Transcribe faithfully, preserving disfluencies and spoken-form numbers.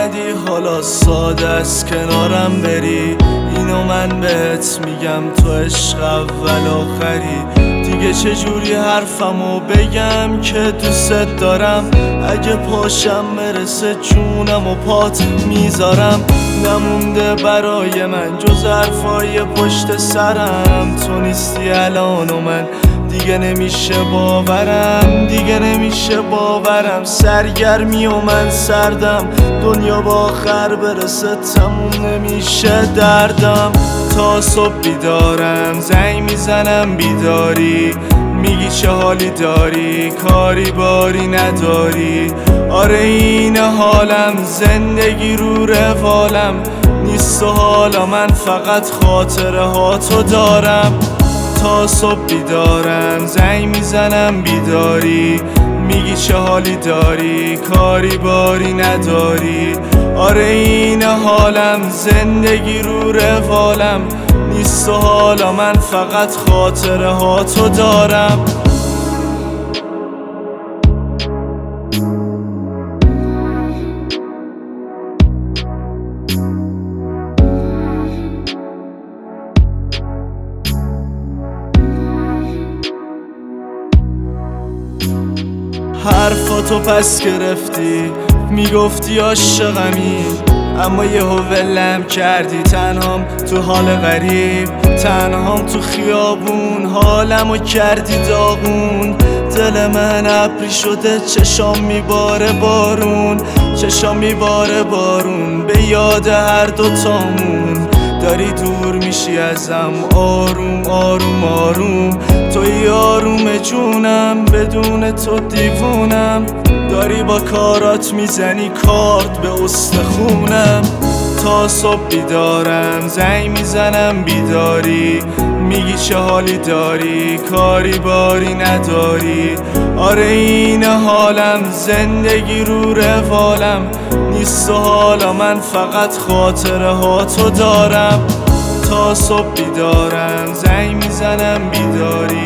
اومدی حالا ساده از کنارم بری، اینو من بهت میگم تو عشق اول آخری. دیگه چجوری حرفمو بگم که دوست دارم، اگه پاشم برسه جونم و پات میذارم. نمونده برای من جز حرفای پشت سرم، تو نیستی الان و من دیگه نمیشه باورم، دیگه نمیشه باورم. سرگرمی و من سردم، دنیا با آخر برسه تموم نمیشه دردم. تا صبح بیدارم، زنگ میزنم بیداری، میگی چه حالی داری، کاری باری نداری. آره این حالم، زندگی رو روالم نیست و حالا من فقط خاطره ها تو دارم. تا صبح بیدارم، زنگ میزنم بیداری، میگی چه حالی داری، کاری باری نداری. آره این حالم، زندگی رو روالم نیست و حالا من فقط خاطره ها تو دارم. حرفاتو پس گرفتی، میگفتی عاشقمی، اما یهو ولم کردی. تنهام تو حال غریب، تنهام تو خیابون، حالمو کردی داغون. دل من ابری شده، چشام میباره بارون، چشام میباره بارون. به یاد هر دوتامون داری دور میشی ازم، آروم آروم آروم. توی آروم جونم، بدون تو دیوونم. داری با کارات میزنی کارت به استخونم. تا صبح بیدارم، زنگ میزنم بیداری، میگی چه حالی داری، کاری باری نداری. آره این حالم، زندگی رو روالم نیست و حالا من فقط خاطره ها تو دارم. تا صبح بیدارم، زنگ میزنم بیداری،